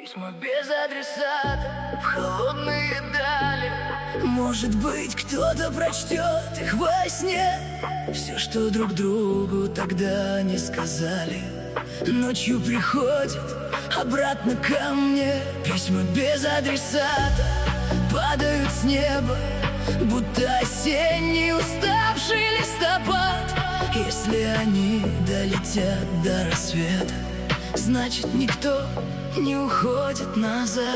Письма без адресата в холодные дали. Может быть, кто-то прочтет их во сне. Все, что друг другу тогда не сказали, ночью приходит обратно ко мне. Письма без адресата падают с неба, будто осенний уставший листопад. Если они долетят до рассвета, значит, никто не уходит назад.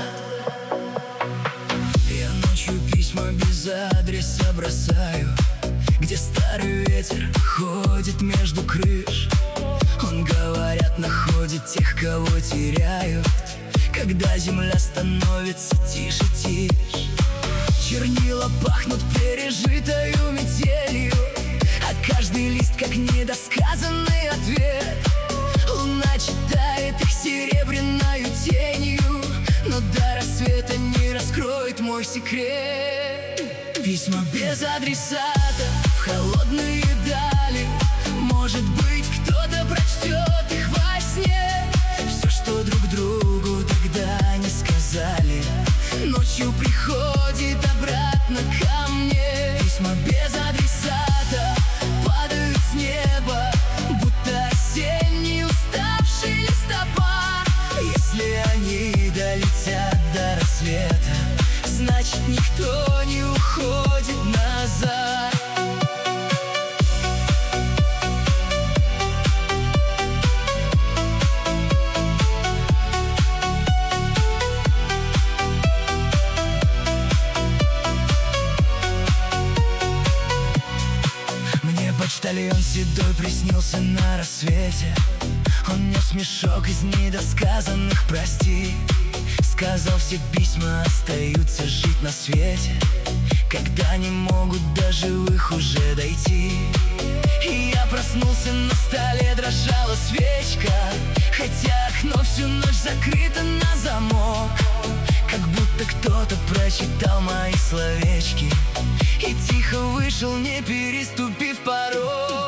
Я ночью письма без адреса бросаю, где старый ветер ходит между крыш. Он, говорят, находит тех, кого теряют, когда земля становится тише-тише. Чернила пахнут пережитою метелью, а каждый лист как недосказанный ответ. Луна читает их серебряною тенью, но до рассвета не раскроет мой секрет. Письма без адресата в холодные дали. Может быть, кто-то прочтет их во сне. Все, что друг другу тогда не сказали, ночью приходит обратно ко мне. Письма без адресата падают с неба, будто осенний уставший листопад. Если они долетят до рассвета, значит, никто не уходит назад. Почтальон седой приснился на рассвете. Он нес мешок из недосказанных «прости». Сказал, все письма остаются жить на свете, когда не могут до живых уже дойти. И я проснулся, на столе дрожала свечка, хотя окно всю ночь закрыто на замок. Как будто кто-то прочитал мои словечки и тихо вышел, не переступив порог.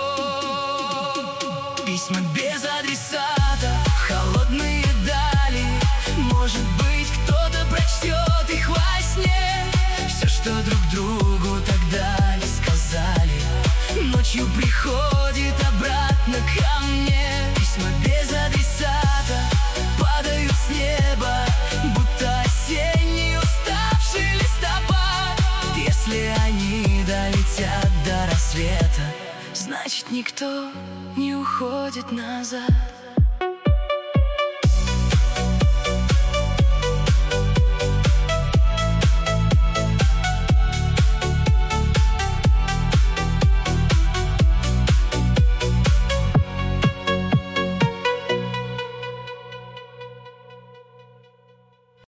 Письма без адресата в холодные дали. Может быть, кто-то прочтет их во сне. Все, что друг другу тогда не сказали, ночью приходит обратно ко мне. Письма без адресата падают с неба, будто осенний уставший листопад. Если они долетят до рассвета, значит, никто не уходит назад.